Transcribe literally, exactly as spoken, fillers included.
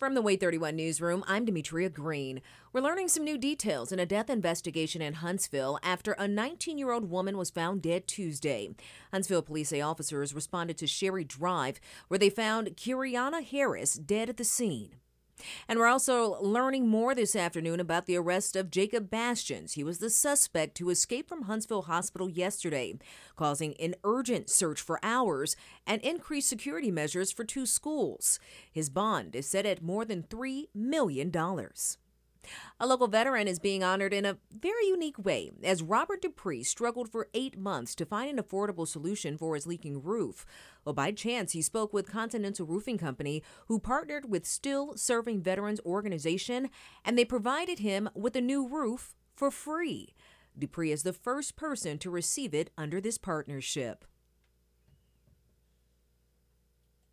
From the Wait thirty-one newsroom, I'm Demetria Green. We're learning some new details in a death investigation in Huntsville after a nineteen-year-old woman was found dead Tuesday. Huntsville police officers responded to Sherry Drive, where they found Kiriana Harris dead at the scene. And we're also learning more this afternoon about the arrest of Jacob Bastions. He was the suspect who escaped from Huntsville Hospital yesterday, causing an urgent search for hours and increased security measures for two schools. His bond is set at more than three million dollars. A local veteran is being honored in a very unique way, as Robert Dupree struggled for eight months to find an affordable solution for his leaking roof. Well, by chance, he spoke with Continental Roofing Company, who partnered with Still Serving Veterans Organization, and they provided him with a new roof for free. Dupree is the first person to receive it under this partnership.